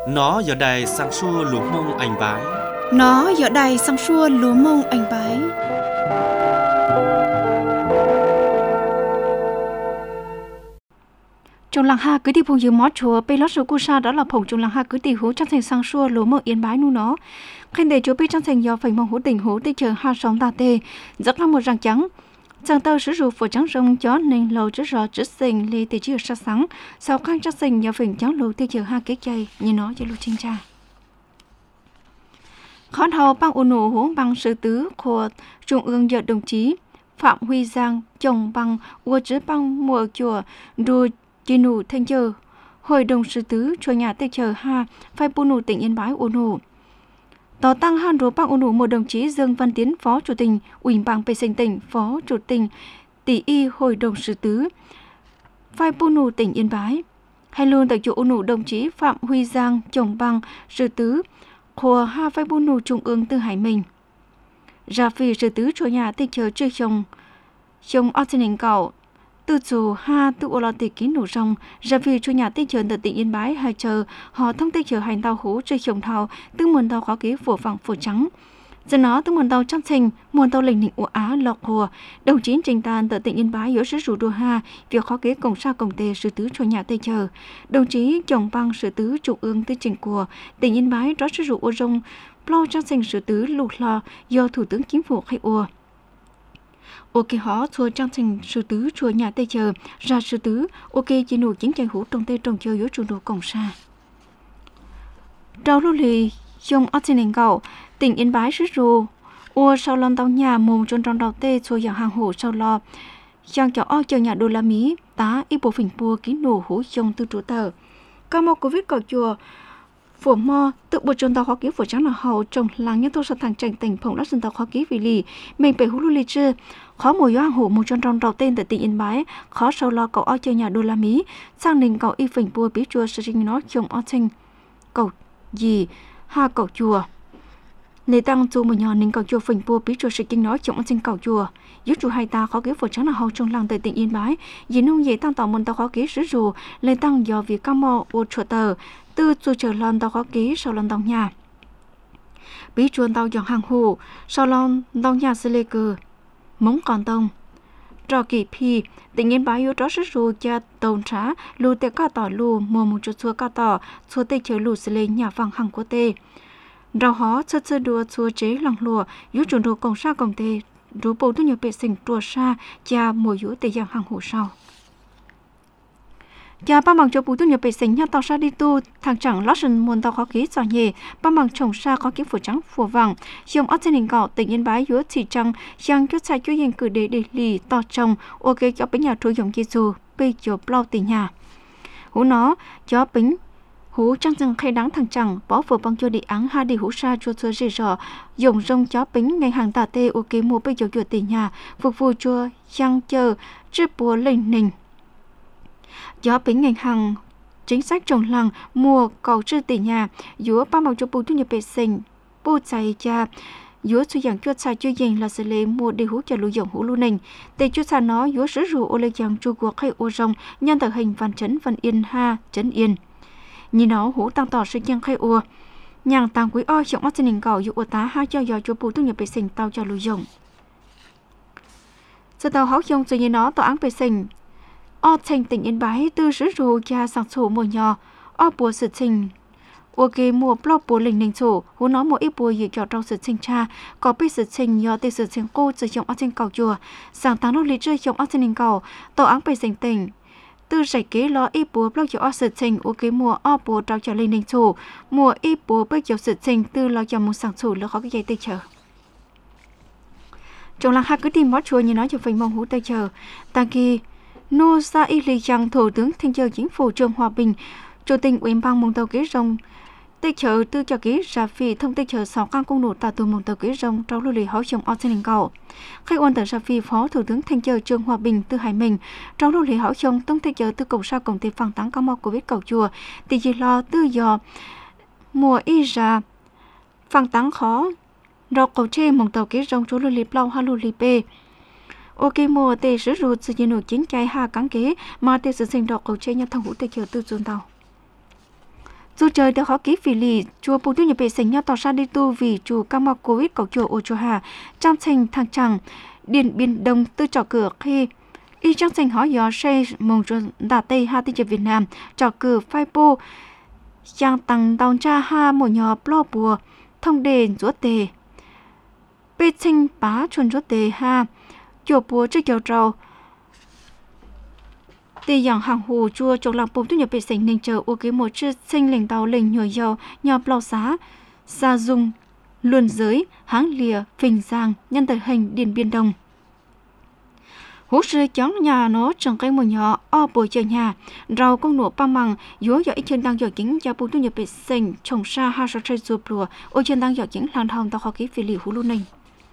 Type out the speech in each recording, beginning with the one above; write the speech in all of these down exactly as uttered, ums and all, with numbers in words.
Nó giờ đây sang xua lúa mông anh bái. Nó giờ đây sang xua lúa mông anh bái. Trong làng ha cứ đi phùng dư mót chùa bê lót số cu sa đó là phùng trong làng ha cứ đi hú trang thành sang xua lúa mông yên bái nu nó. Khen để chúa bê trang thành do phải mong hú tình hú tê chờ ha sống ta tê rất là một răng trắng. Chẳng tơ sử dụng phổ trắng rông chó nên lầu chứ rõ chứ xình lê tê chưa sa sáng sau khăn chắc xình do phình cháu lù tê chờ ha kế chay như nó cho lù chinh cha. Khó thầu bằng ủ nụ hú bằng sự tứ của trung ương giờ đồng chí Phạm Huy Giang chồng bằng ua chứ bằng mùa chùa đùa chi nụ thanh chờ hội đồng sự tứ cho nhà tê chờ ha phải bù nụ tỉnh Yên Bái ủ nụ. Tỏ tăng han rú bằng ủ nụ một đồng chí Dương Văn Tiến phó chủ tịch ủy ban bê sinh tỉnh phó chủ tịch tỷ y hội đồng sự tứ phải bù nụ tỉnh Yên Bái. Hay luôn tại chỗ ủ nụ đồng chí Phạm Huy Giang chồng bằng sự tứ của ha phải bù nụ trung ương tư hải mình. Ra vì sự tứ cho nhà tê chờ chơi chồng chồng ở trên hình cầu từ chủ ha tự ô lo tì kín nụ rong ra vì cho nhà tê chờ tại tỉnh Yên Bái hai chờ họ thông tê chờ hành tàu hú chơi chồng thao tư muôn tàu khó ký phổ phẳng phổ trắng do nó tư muôn tàu trăm trình muôn tàu lệnh định của Á lọc hùa đồng chí trình tàn tại tỉnh Yên Bái yếu sức rủ đùa ha việc khó ký cổng sa cổng tê sự tứ cho nhà tê chờ đồng chí chồng băng sự tứ trung ương tư trình của tỉnh Yên Bái đó sức rủ ô rong lo trăm trình sự tứ lụt lò do thủ tướng chính phủ khai ua. Ok họ chùa trang trình sự tứ chùa nhà tây chờ ra sự tứ ok chỉ nụ chiến tranh hữu trong tây trong chờ yếu chủ đồ cổng xa. Đầu lúc lì dòng ở trên nền cầu tỉnh Yên Bái sức rù ua sau lần tàu nhà mồm trong trong đầu tây chùa dạng hàng hổ sau lo giang cho o chờ nhà đô la Mỹ tá y bộ phình bùa kín nổ hữu trong tư chủ tờ. Các mô Covid cầu chùa phổ mò tự bộ tròn tàu khó ký phổ trắng là hậu trong làng nhân thô sa thằng trành tỉnh phòng lát dân tàu khó ký vì lì mình phải hú lưu lì chưa khó mùi yoang hổ một tròn tròn đầu tên tại tỉnh Yên Bái khó sau lo cậu o chơi nhà đô la Mỹ sang nền cậu y phình bùa bí chùa sự trình nó trồng o tranh cậu gì ha cậu chùa nề tăng chu một nhỏ nền cậu chùa phình bùa bí chùa sự trình nó trồng o tranh cậu chùa giúp chủ hai ta khó ký phổ trắng là hậu trong làng tại tỉnh Yên Bái vì nông dễ tăng tàu một tàu khó ký sử dụng lên tăng do việc cam mò ô chuột tờ từ chùa chờ lon tàu khó ký sau lon tàu nhà bí chuồn tàu dọn hàng hồ sau lon tàu nhà xe lê cờ mống còn tông trò kỳ phi tỉnh Yên Bái yếu đó sức ru cha tàu trá lù tê ca tỏ lù mùa một chút chua ca tỏ chua tê chờ lù xe lê nhà vàng hàng của tê rau hó chơ chơ đua chua chế lòng lùa yếu chuẩn đồ cổng sa cổng tê rú bầu tu nhiều bệ sinh trùa sa cha mùa yếu tê dạng hàng hồ sau. Nhà ba bằng cho bù tu nhập bể sinh nhà tàu sa đi tu thằng chẳng lót sân muôn tàu khó ký giỏi nhẹ ba bằng trồng sa khó ký phổ trắng phổ vàng dùng ở trên hình cọ tỉnh Yên Bái yếu chỉ trăng giang chút sai chút yên cử để để lì to trồng ok cho bánh nhà trôi dùng Giêsu bây giờ bao tỉnh nhà hú nó cho bánh hú trăng rừng khay đáng thằng chẳng bỏ vừa bằng cho đi áng ha đi hú sa chua chua dễ dò dùng rong chó bánh ngày hàng tà tê ok mua bây giờ chuột tỉnh nhà phục vụ chua giang chờ chếp bùa lên nình do bính ngành hàng chính sách trồng làng mùa cầu trư tỷ nhà giữa ba màu cho bù thu nhập bệ sinh bù chạy cha giữa suy dạng chuột xài chưa dành là xử lý mùa đi hú cho lưu dụng hú lưu nình để chuột xài nó giữa sử dụng ô lê giang chu cuộc hay ô rong nhân tờ hình văn chấn văn yên ha chấn yên nhìn nó hú tăng tỏ sự giang hay ô nhàng tăng quý o trọng mắt trên hình cầu dụ ô tá ha cho dò cho bù thu nhập bệ sinh tao cho lưu dụng sự tàu háo dòng rồi nhìn nó tỏ án bệ sinh ở thành tỉnh Yên Bái từ sử dụng cha sang sổ mùa nhỏ ở bùa sự trình ok mùa blog bùa linh linh sổ hú nói một ít bùa gì cho trong sự trình cha có biết sự trình do từ sự trình cô sử dụng ở trên cầu chùa sang tháng nô lý chơi trong ở trên hình cầu tổ án bày thành tỉnh từ giải kế lo ít bùa blog cho ở sự trình ok mùa ở bùa trao cho linh linh sổ mùa ít bùa bây giờ sự trình từ lo cho một sang sổ là khó cái dây tê chờ trong làng hai cứ tìm mót chùa như nói cho phần mong hú tê chờ ta khi Nô Sa Y Lì Giang Thủ tướng Thanh Châu Chính phủ Trương Hòa Bình, Chủ tịch Ủy ban mong tàu kế rồng, tây chờ tư cho kế ra phi thông tây chờ sáu căn công nổ tạ từ mong tàu kế rồng trong lưu lì hậu chồng ở trên cầu. Khách quan tờ ra phi Phó Thủ tướng Thanh Châu Trương Hòa Bình tư hải mình trong lưu lì hậu chồng tông tây chờ tư cầu sa công ty phẳng táng cao mò Covid cầu chùa, tỷ chỉ lo tư dò mùa y ra phẳng táng khó, rau cầu chê mong tàu kế rồng trong lưu lì plau ha lưu lì bê. Ok mùa tê sử dụng sự nhiên nổi chiến chạy hà cắn kế mà tê sử sinh đọc cầu chơi nhà thằng hữu tê chờ tư dồn tàu. dù trời đã khó ký vì lì chùa bù tu nhập bệ sinh nhau tỏ ra đi tu vì chùa cam mọc covid cầu chùa ô chùa hà trang thành thang chẳng điện biên đông tư trò cửa khi y trang thành hỏi gió xe mong cho đà tây ha tây Việt Nam trò cửa phai po giang tăng đào cha ha một nhỏ plo bùa thông đề rúa tề bê sinh bá chuồn rúa tề ha chùa bùa trước chùa trầu tề dạng hàng hồ chùa trong làng bùm tu nhập bệ sinh nên chờ ô kế một chiếc sinh lệnh tàu lệnh nhỏ dầu nhỏ plo xá xa dung luân giới háng lìa phình giang nhân tờ hình điện biên đông hú sư chóng nhà nó trồng cây một nhỏ o bồi chờ nhà rau công nổ pa măng dúa dõi chân đang dõi chính cho bùn tu nhập bệ sinh trồng sa ha sa chơi rùa lùa ô chân đang dõi chính làng thòng tàu khó ký phi lì hú lu ninh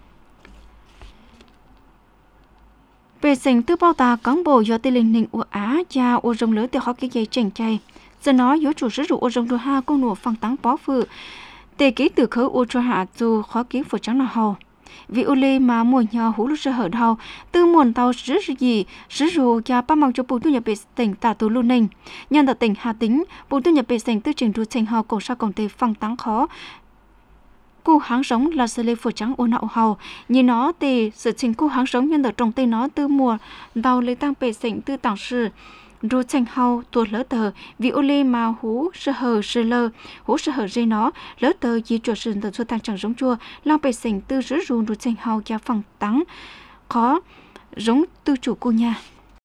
bệ sinh tư bao ta cán bộ do tây linh ninh u á cha ô rồng lửa tàu khó ký dây chèn chay giờ nó dúa chủ sử dụng ô rồng lửa ha công nổ phăng táng bó phự tề ký từ khởi ô cho hạ dù khó ký phụ trắng nào hầu vì ô lê mà mùa nhỏ hú lúc sơ hở đầu từ muôn tàu sử gì sử dụng cho ba mong cho bùn tu nhập bệ tỉnh tà tù lu ninh nhân tại tỉnh Hà Tĩnh bùn tu nhập bệ tỉnh tư trình đua thành hào cổ sa công tề phăng táng khó cu háng sống là sơ lê phụ trắng ô nạo hầu như nó tề sự trình cu háng sống nhân ở trong tây nó từ mùa đầu lấy tăng bệ tỉnh tư tảng sư rồi thành hậu tuột lỡ tờ vì ô lê mà hú sơ hờ sơ lơ hú sơ hờ dây nó lỡ tờ chỉ chuột sườn tờ chua tăng chẳng giống chua lao bề sình tư rứ rùn rồi thành hậu cho phòng tắng khó giống tư chủ cô nhà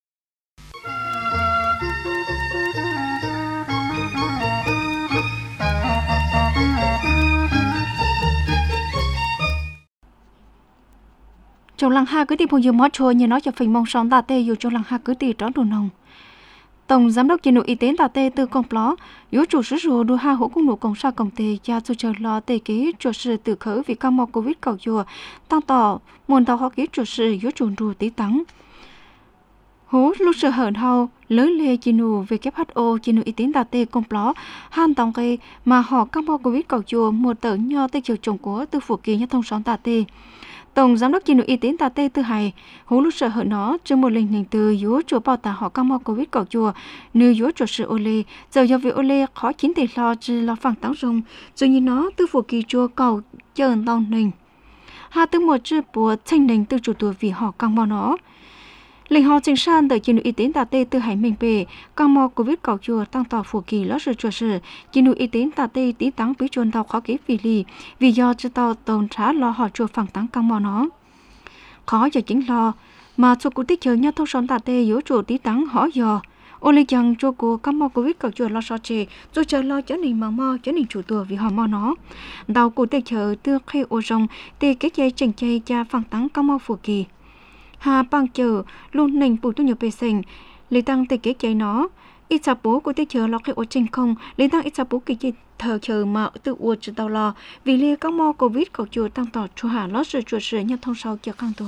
trong làng ha cứ đi phong dương mót chua như nó cho phình mong sóng tà tê dù trong làng ha cứ đi trón đồ nồng Tổng giám đốc chiến đội y tế tà tê từ công pló, yếu chủ sử dụng đua ha hỗ cung nụ công sa công tê cha cho chờ lo tê ký chủ sự từ khởi vì cam mò covid cầu chùa tăng tỏ nguồn tàu họ ký chủ sự yếu chủ đua tí tắng. Hố lúc sự hởn hao lớn lê chiến nụ vê kép hát o chiến đội y tế tà tê công pló han tòng cây mà họ cam mò covid cầu chùa một tờ nho tê chiều trồng của từ phủ kỳ nhất thông xóm tà tê. Tổng giám đốc chiến đội y tế tà tê tư hải hú lúc sợ hở nó trên một linh hình từ yếu chùa bao tà họ cam mò covid cầu chùa nếu yếu chùa sự ô lê giờ do việc ô lê khó chín tỷ lo chỉ lo phẳng táo rồng rồi như nó từ phủ kỳ chùa cầu chờ tông nình hà từ một chữ bùa thanh nình từ chủ tuổi vì họ cam mò nó linh họ trình san từ chiến đội y tế tà tê tư hải mình về cam mò covid cầu chùa tăng tỏ phủ kỳ lót sự chùa sự chiến đội y tế tà tê tí tắng bí chuồn tàu khó ký vì lì vì do chữ tàu tồn trả lo họ chùa phẳng tắng cam mò nó khó giờ chính lo mà cho cụ tích chờ nhau thông son tà tê yếu chùa tí tắng họ dò ô lê chẳng cho cô cam mò covid cầu chùa lo so chê rồi chờ lo chở nình mà mò chở nình chủ tuổi vì họ mò nó đầu cụ tích chờ tư khi ô rồng tê cái dây chỉnh chay cha phẳng tắng cam mò phủ kỳ hà bằng chờ luôn nình bù tu nhiều bề sinh lấy tăng tê kế chạy nó ít sa bố của tê chờ lo khi ô trình không lấy tăng ít sa bố kỳ chạy thờ chờ mà tự uột cho tàu lo vì liê các mò covid cầu chùa tăng tỏ chùa hà lót sự chùa sự nhân thông sau chờ căng tù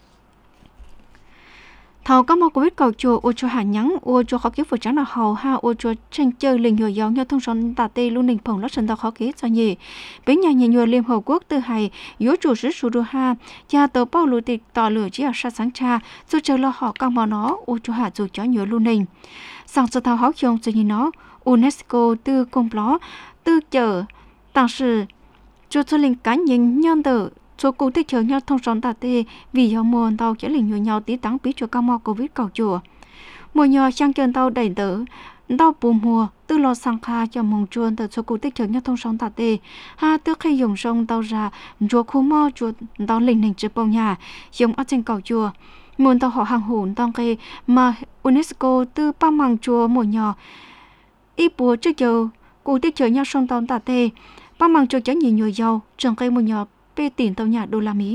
thầu các mò covid cầu chùa ô chùa hà nhắn ô chùa khó kiếm phụ trắng là hầu ha ô chùa tranh chơi linh nhồi gió nhau thông son tà tê luôn nình phồng lót sân tàu khó kiếm cho nhỉ với nhà nhà nhồi liêm hầu quốc tư hải yếu chủ sứ su đô ha cha tàu bao lụt tịch tỏ lửa chỉ ở sát sáng cha dù chờ lo họ các mò nó ô chùa hà dù chó nhồi luôn nình sang cho thao háo chung cho như nó UNESCO tư công ló tư chờ tăng sự cho cho linh cá nhân nhân tử cho cụ tích chờ nhau thông son tà tê vì do mùa tàu chở linh nhồi nhau tí tắng bí cho các mò covid cầu chùa mùa nhỏ sang chân tàu đầy tử tàu bùm mùa tư lo sang kha cho mong chuồn từ cho cụ tích chờ nhau thông son tà tê ha tức khi dùng sông tàu ra chùa khu mò chùa tàu linh hình trực bông nhà dùng ở trên cầu chùa muôn tàu họ hàng hùn tông cây mà UNESCO từ ba măng chùa mùa nhỏ ít bùa trước giờ cụ tích chờ nhau sông tàu tà tê ba măng chùa chở nhiều nhồi dầu trồng cây mùa nhỏ bê tiền tàu nhà đô la Mỹ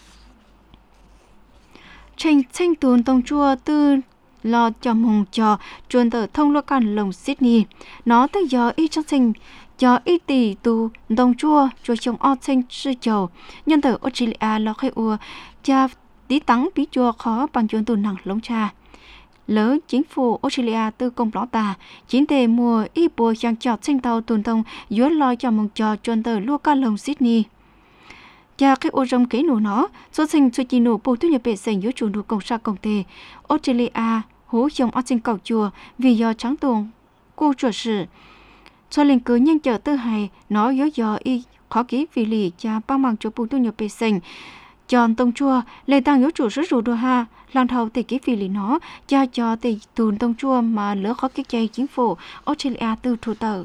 tranh tranh tuôn tông chùa từ lo cho mong cho chuồn tờ thông lo can lồng Sydney nó tới giờ ít trong sinh cho ít tỷ tu đồng chùa chùa trồng o tranh sư chầu nhân tờ Australia lo khai ua cha tí tắng bí chùa khó bằng chuyện tù nặng lông cha lỡ chính phủ Australia tư công lõ tà chính tề mùa ít bùa chẳng chọt sinh tàu tuần tông dưới lo cho mong cho chuồn tờ lua ca lồng Sydney cha cái ô rong kế nổ nó số sinh số chi nổ bù tu nhập bể sành dưới chuồn đua công sa công tề Australia hố dòng ở trên cầu chùa vì do trắng tuồng cô chùa sự cho lên cứ nhanh chờ tư hài nó yếu dò y khó ký vì lì cha bao mang cho bù tu nhập bề sình chọn tông chua lệ tăng yếu chủ sức rủ đồ ha lang thầu tỷ ký vì lì nó cha cho tỷ tùn tông chua mà lỡ khó ký chay chính phủ Australia từ thủ tờ.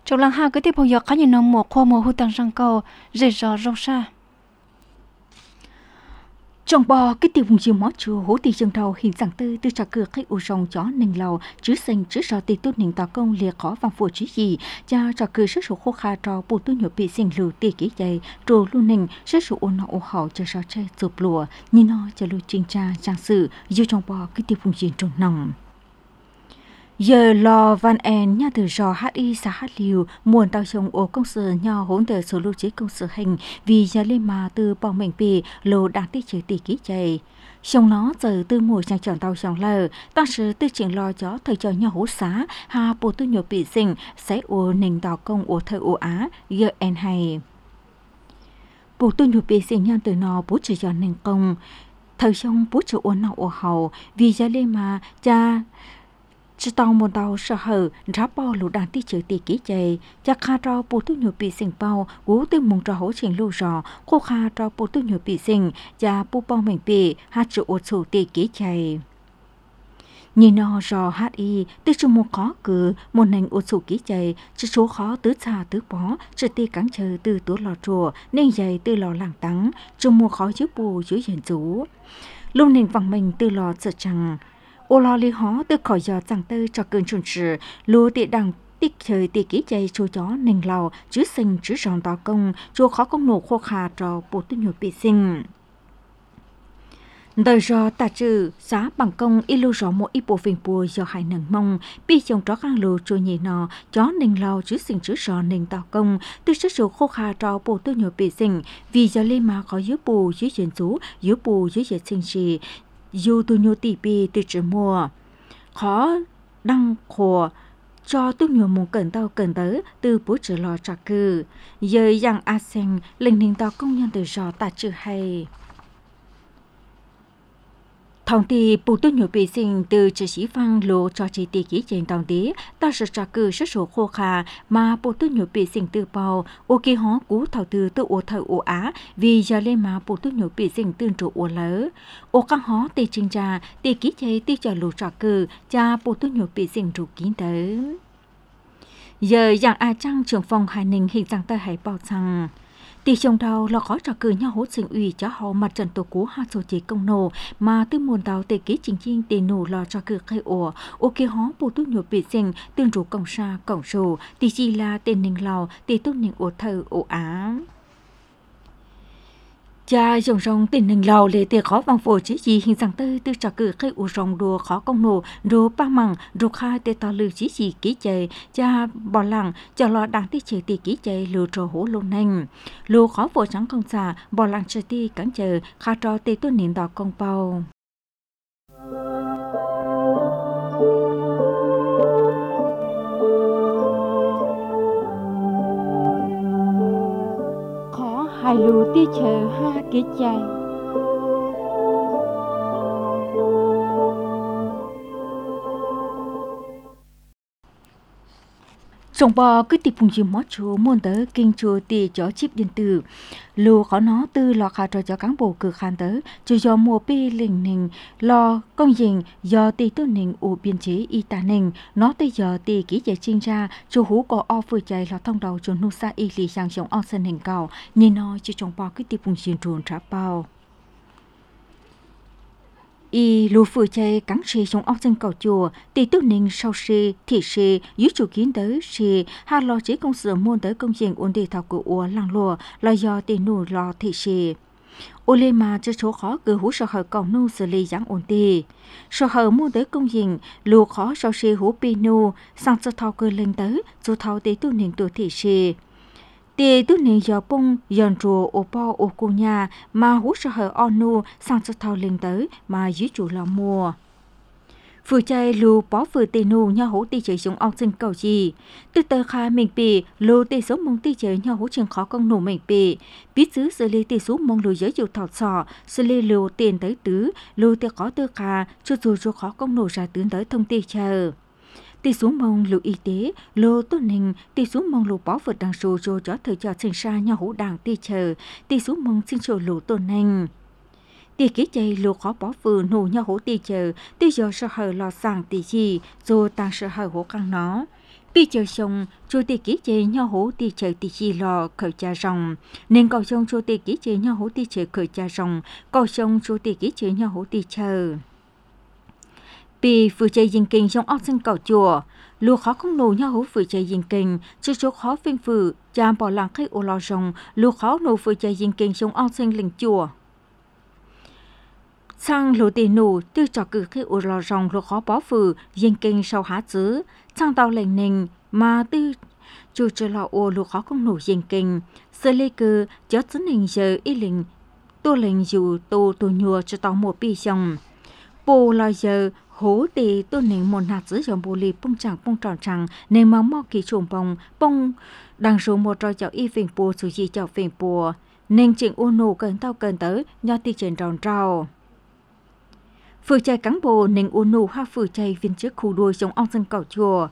trong làng ha cái tiếp bây giờ cá nhân nó một khoa mùa hụt tăng sang cầu dễ dò rau sa trong bò cái tiêu vùng chiều mó chùa hố tì trường đầu hình dạng tư từ trà cửa khách u rong chó nình lầu chứ xanh chứ sò tì tốt nình tàu công liệt khó vàng phù chí gì cha trà cửa sức số khô kha trò bù tu nhựa bị sinh lù tì kỹ dày trồ lu nình sức số ôn nọ ô hậu chờ sò chơi chụp lùa nhìn nó chờ lu trình tra trang sử yêu trong bò cái tiêu vùng chiều trong nòng giờ lò van en nhà từ rò hát y xã hát liều muôn tàu chồng ô công sở nhỏ hỗn tờ số lưu chế công sở hình vì giờ lên mà từ bò mình bì lô đang tích chế tỷ ký chạy xong nó giờ từ mùa sang chọn tàu chồng lờ tăng sự tư chuyện lo cho thời cho nhỏ hỗ xá hà bộ tư nhiều bị sinh sẽ ô nền tàu công ô thời ô á giờ en hay bộ tư nhiều bị sinh nhân từ nó bố chỉ cho nền công thời xong bố chỉ ô nào ô hậu vì giờ lên mà cha chỉ tao một tàu sợ hở ráp bao lũ đàn tí chữ tí kỹ chạy chắc kha trao bố tu nhiều bị sinh bao gú tư mong trao hỗ trình lưu rõ khô kha trao bố tu nhiều bị sinh và bố bao mình bị hát trụ ột sổ tí kỹ chạy nhìn nó rõ hát y tư chung một khó cử một nành ột sổ kỹ chạy chỉ số khó tứ xa tứ bó chỉ tí cắn chờ từ tố lò chùa nên dày từ lò làng tắng chung một khó dưới bù dưới hiển rú lúc nành vắng mình từ lò sợ chẳng ô lo li hó từ khỏi giờ chẳng tư cho cơn chuẩn sự lúa tị đằng tích trời tị kỹ chạy chú chó nình lào chứ sinh chứ ròn tàu công chú khó công nổ khô khà cho bộ tư nhiều bị sinh đời do ta trừ giá bằng công y lưu rõ một ít bộ phim bùa do hai nâng mông bi chồng chó khang lù trôi nhị nọ chó nình lào chứ sinh chứ ròn nình tàu công từ sức số khô khà cho bộ tư nhiều bị sinh vì giờ lên mà có dưới bù dưới chuyển chú dưới bù dưới dịch sinh trì dù tôi nhiều tỷ bì từ trước mùa khó đăng khổ cho tôi nhiều muốn cần tao cần tới từ bố trở lò trả cử giờ rằng a sen linh hình tao công nhân từ giò ta chưa hay thông tin bộ tôi nhiều bị sinh từ chỉ sĩ phăng lô cho chỉ tỷ ký trên tàu tí ta sẽ trả cử số số khô khà mà bộ tôi nhiều bị sinh từ bao ok hó cú thảo từ từ ô thảo ô á vì giờ lên mà bộ tôi nhiều bị sinh tương trụ ô lỡ ô căng hó tê trình trà tỷ ký chế tỷ trả lô trả cử cha bộ tôi nhiều bị sinh trụ kín tới giờ dạng a trăng trưởng phòng hải ninh hình dạng tơ hải bao rằng tỷ trong đầu là khó trả cử nhau hỗ sinh ủy cho họ mặt trận tổ quốc hai số chế công nổ mà từ nguồn tàu tề ký chính chính tề nổ là trả cử khai ổ ok hó bộ tốt nhiều bị sinh tương trụ công sa cổng sổ tỷ chỉ là tên ninh lào tỷ tốt ninh ổ thơ ổ á cha dòng rong tình hình lào lệ tiệc khó vang phổ chỉ gì hình dạng tư từ trả cử khai ổ rong đùa khó công nổ đùa ba mằng đùa khai tê to lư chỉ gì ký chạy cha bỏ lặng cho lo đáng tí chế tỷ ký chạy lừa trò hổ lô nành lô khó phổ trắng công xà bỏ lặng chơi ti cắn chờ khai trò tê tuân niệm đỏ công bao hai lù tí chờ ha kỹ chạy Trong bò cứ tiệp vùng chìm mót chúa muôn tớ kinh chùa tì cho chip điện tử. Lù khó nó tư lò khả trò cho cán bộ cực khăn tớ, chú do mùa bì linh nình, lò công dình do tì tư nình ủ biên chế y tà nình, nó tì giờ tì ký giải chinh ra, chú hú có o phơi chạy lò thông đầu cho nụ xa y lì sang trong o sân hình cầu, nhìn nó chứ trong bò cứ tiệp vùng chìm truồn trả bao. Y lù phơi chạy cắn xì trong ốc dân cầu chùa, tỷ tư ninh sau xì, thị xì, dưới chủ kiến tới xì, hà lò chế công sự môn tới công trình ổn định thảo của ua làng lùa, là do tỷ nụ lò thị xì. Ô lê mà cho số khó cử hú sở hở cầu nụ xử lý giảng ổn tì. Sở hở môn tới công trình, lù khó sau xì hú bì nụ, sang sở thảo cử lên tới, dù thảo tỷ tư ninh tuổi thị xì. Tỷ tư ninh giờ bông dần rùa ô bò ô cô nhà mà hú sở hở o nụ sang sở thảo lên tới mà dưới chủ là mua. Phụ chạy lù bó vừa tì nụ nhau hú tì chơi xuống ong sinh cầu gì. Từ tờ khá mình bì lù tì số mong tì chơi nhau hú trường khó con nụ mình bì. Biết xứ xử lý tì số mong lù giới dụ thảo sọ, xử lý lù tiền tới tứ, lù tì có tư khá, cho dù dù khó con nụ ra tướng tới thông tì chờ. Tì xuống mong lù y tế, lù tốt ninh, tì xuống mong lù bó vượt đằng sù rồi cho thời cho sinh xa nhau hú đảng tì chờ, tì xuống mong sinh sổ lù tốt ninh. Tì ký chạy lù khó bó vừa nụ nhau hú tì chờ, tì giờ sợ hở lò sàng tì gì, rồi tăng sợ hở hú căng nó. Bị chờ xong, chủ tịch ký chế nhau hố tì chờ tì chi lò khởi cha rồng. Nên cầu xong chủ tịch ký chế nhau hố tì chờ khởi cha rồng, cầu xong chủ tịch ký chế nhau hố tì chờ. Bị phụ chế dình kinh trong ốc sinh cầu chùa, lùa khó không nổ nhau hố phụ chế dình kinh, chứ chỗ khó phim phụ, chàm bỏ làng khách ô lò rồng, lùa khó nổ phụ chế dình kinh trong ốc sinh linh chùa. Sang lô tì nụ, tư trò cử khi ủ lò rong lô khó bó phử, yên kinh sau há chữ. Sang tàu lệnh nình, mà tư chủ trò lò ô lô khó không nụ yên kinh. Sơ lê cư, chó chữ nình giờ y lình, tô lệnh dù tô tô nhùa cho tàu mùa bì xong. Bồ lò giờ, hố tì tô nình một hạt chữ dòng bồ lì bông chẳng bông tròn chẳng, nên mà mò kỳ trùm bông, bông đằng số một trò cháu y phình bùa dù gì cháu phình bùa. Nên chỉnh ô nụ cần tao cần tới, nhò tì trên tròn trào. Phử chạy cán bộ nền u nụ ha phử chạy viên trước khu đuôi giống ông dân cầu chùa.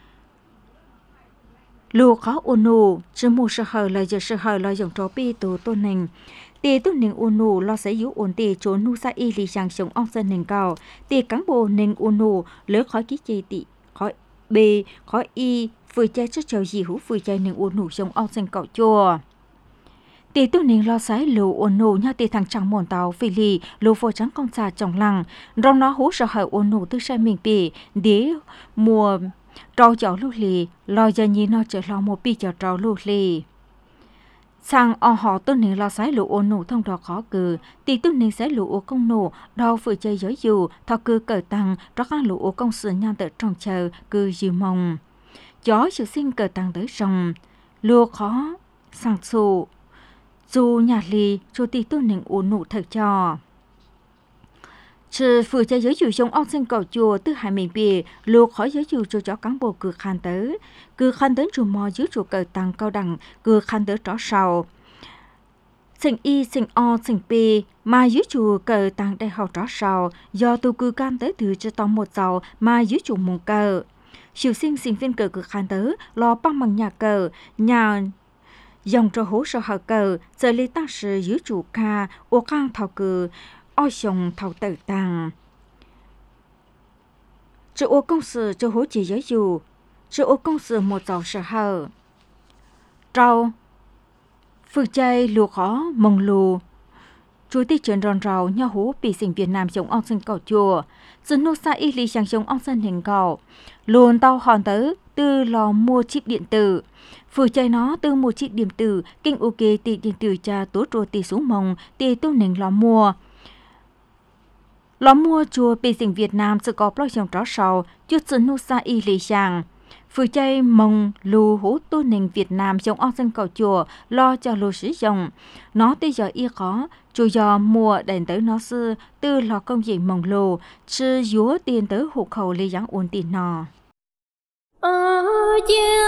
Lù khó u nụ, chứ mù sơ hờ là giờ sơ hờ là dòng trò bi tổ tôn nền. Tì tốt nền u nụ lo sẽ yếu ổn tì chỗ nu sa y lì sang giống ông dân nền cầu. Tì cán bộ nền u nụ lỡ khỏi ký chê tì, khỏi bì, khỏi y, phử chạy trước chờ gì hữu phử chạy nền u nụ giống ông dân cầu chùa. Tì tu nín lo sái lù ôn nụ nhau tì thằng chẳng mồn tàu phi lì lù phô trắng con xà trọng lăng rong nó hú sợ hở ôn nụ tư sai mình bì đế mùa trâu cháu lù lì lo giờ nhìn nó trở lo một bì cho trâu lù lì sang o họ tu nín lo sái lù ôn nụ thông đỏ khó cử tì tu nín sái lù ô công nụ đau phơi chơi giới dù thọ cư cởi tăng rõ khang lù ô công sự nhan tự trong chờ cư dư mong gió sự sinh cởi tăng tới sông lùa khó sang sụ dù nhà lì chủ tịch tu nền u nụ thật cho. Chứ phụ trách giới dụ trong ông sinh cầu chùa từ hai mình bì lùa khỏi giới dụ cho chó cán bộ cử khăn tới. Cử khăn tới chủ mò dưới chủ cờ tăng cao đẳng cử khăn tới tró sầu. Sinh y sinh o sinh bì mà dưới chủ cờ tăng đại học tró sầu do tu cử can tới từ cho tông một giàu mà dưới chủ mông cờ. Siêu sinh sinh viên cờ cử khăn tới lo băng bằng nhà cờ nhà dòng trò hố sở hở cờ, giờ lý tăng sự dưới chủ ca, ô khang thảo cử, oi xong thảo tử tăng. Chứ ô công sự cho hố chỉ giới dù, chứ ô công sự một dòng sở hở. Trâu, phư chay lùa khó mông lù. Chủ tịch truyền ròn rào nhau hố bị sinh Việt Nam giống ông sinh cầu chùa. Dân nô xa y lý sang giống ông sinh hình cầu. Luôn tao hòn tới từ lò mua chip điện tử. Phử chạy nó từ một chiếc điện tử, kinh ok tỷ điện tử cha tố trùa tỷ xuống mông, tỷ tu nền lò mua. Lò mua chùa bị sinh Việt Nam sự có blog dòng tró sầu, chút sự nô xa y lý sang. Phử chạy mông lù hú tu nền Việt Nam dòng ông dân cầu chùa, lo cho lù sử dụng. Nó tới giờ y khó, chủ do mua đèn tới nó sư, từ lò công dị mông lù, chứ dúa tiền tới hộ khẩu lý giáng ổn tiền nọ. Ở cha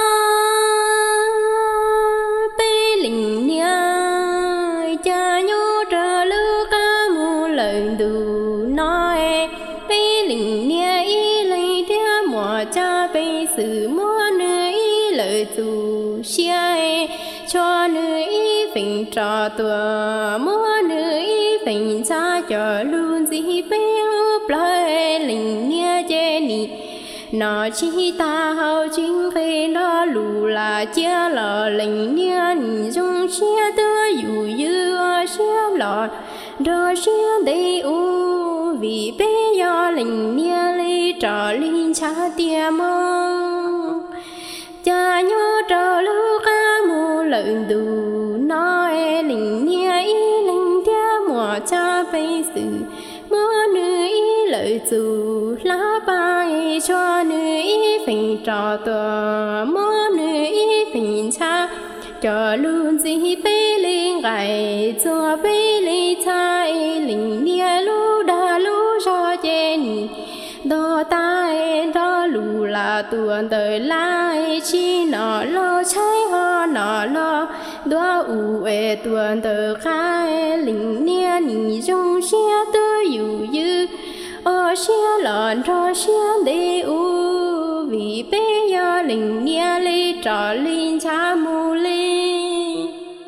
bê linh nha cha nhô trà lư ca mù lần đủ nói bê linh nha y lấy theo mùa cha bê sự mua nữ y lời dù xe cho nữ y phình trò tùa mua nữ y phình cha cho luôn gì bê úp lời linh nha chê nị nó chỉ ta hậu chính khi đó lù là chia lò lệnh nhiên dung chia tơ dù như chia lò đó chia đầy u vì bé do lệnh nhiên lấy trò linh cha tia mong cha nhớ trò lưu ca mù lợn đủ nói lệnh nhiên ý lệnh tia mùa cha bây sự mưa nữ ý lợi dù lá bay cho nữ ý phình trò tòa mưa nữ ý phình cha cho luôn gì bê linh gài cho bê linh cha linh nia lu đa lu cho chen đó tai đó lù là tuần đời lai chi nọ lo trái hoa nọ lo đó u ê tuần đời khai linh nia nì trong xe tơ dù dư ở xe lợn cho xe đê u vì bé do linh nia li trò linh cha mù li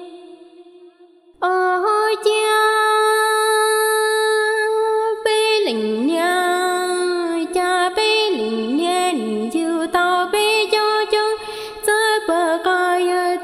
ở cha bé linh nia cha bé linh nia nì dư tao bé do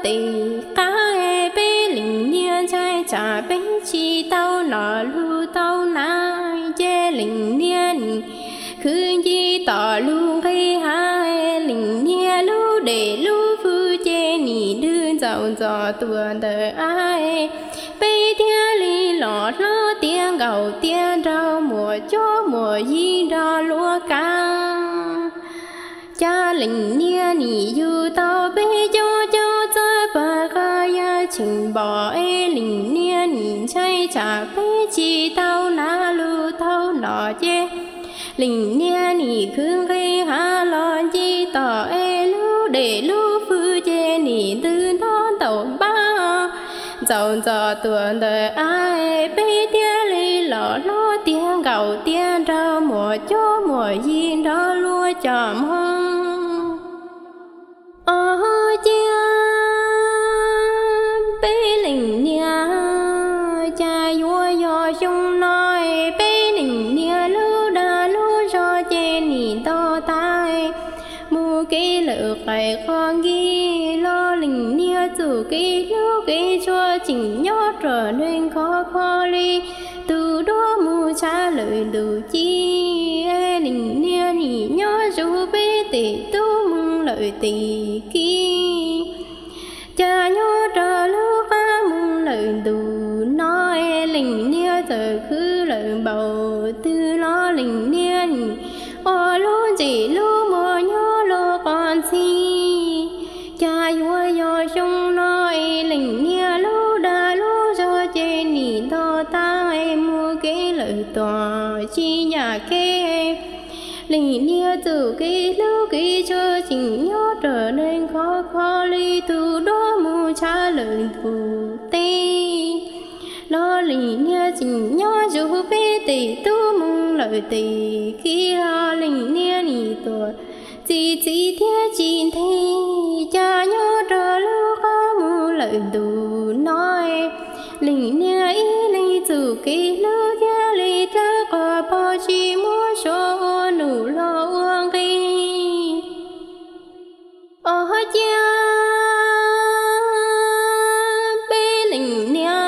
tì cá e bê linh nia trái trả bê chi tao nọ lu tao nai chê linh nia nì khứ chi tỏ lu khi hai linh nia lu để lu phu chê nì đưa dạo dò tuần đời ai bê tia li lọt lo tiếng gầu tiếng rau mùa cho mùa gì đó lúa căng cha linh nia nì du tao bê cho cho cha bà ca ya chỉnh bỏ e linh nia nì chay trả bê chi tao na lu tao nọ chê linh nia nì khương gây ha lo chi tỏ e lu để lu phu chê nì tư đó tàu ba dạo dò tuần đời ai bê tia li lọ lo tiếng gầu tiếng rau mùa cho mùa gì đó lúa chòm hông ờ chia bê linh nia cha vua do chung nói bê linh nia lu đa lu do chê nì to tai mu kê lợ khai khoang ghi lo linh nia chủ kê lu kê cho chỉnh nhót trở nên khó khó li từ đó mu trả lời đủ chi e linh nia nì nhó dù bê tì tu mừng lợi tì ki cha nhó trở lu ca mừng lợi đủ nói linh nia giờ cứ lợi bầu tư lo linh nia nì ô lu chỉ lu mò nhó lo con si cha vua do chung nói linh nia lu đa lu do chê nì to ta em mua cái lời tòa chi nhà kê linh nia từ cái lu cái cho chỉnh nhó trở nên khó khó li từ đó mua trả lời thủ tê lo linh nia chỉnh nhó dù bê tì tu mừng lời tì khi lo linh nia nì tuổi chỉ chỉ theo chín thi cha nhó trở lu có mu lời đủ nói linh nia ý linh chủ kỳ lu gia li tơ có bao chi mua số nụ lo uông kỳ ở cha bê linh nia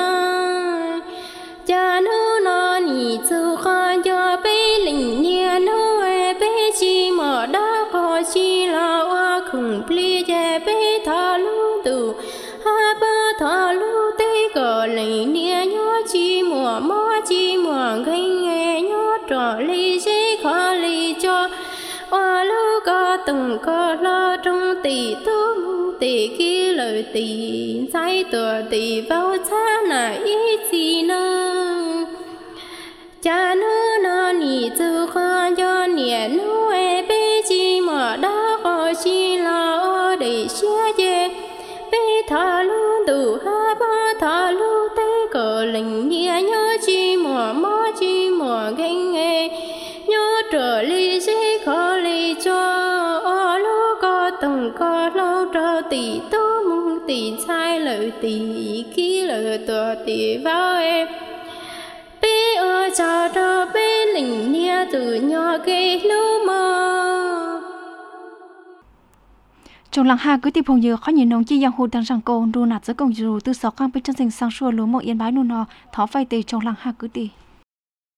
cha nu nó nì chủ con cho bê linh nia nu e bê chi mở đó có chi lo hoa khủng pli che bê thọ lu tù ha bơ thọ lu tê cờ linh nia nhó chi mùa mó chi mùa gây nghe nhó trò li dễ khó li cho hoa lu có từng có lo trong tỷ tu mu tỷ kia lời tỷ trái tùa tỷ vào cha nà ý chi nơ cha nơ nó nì tư khoa cho nè nu e bê chi mà đã có chi lo để xia chê bê thọ lu tù ha ba thọ lu tê cờ linh nia nhớ chi mùa mó chi mùa ganh nghe nhớ trở li dễ khó li cho ô lu có từng có lâu trở tỷ tu mong tỷ sai lời tỷ khi lời tùa tỷ vào em bê ở cha cho bê linh nia từ nhỏ cây lu mơ trong làng hà cứ tiếp phong giờ khó nhìn nông chi giang hồ đang sang cô đu nạt giữa công dù từ sáu cam bên chân thành sang xua lúa mộ yên bái nô nọ thó phai tề trong làng hà cứ tì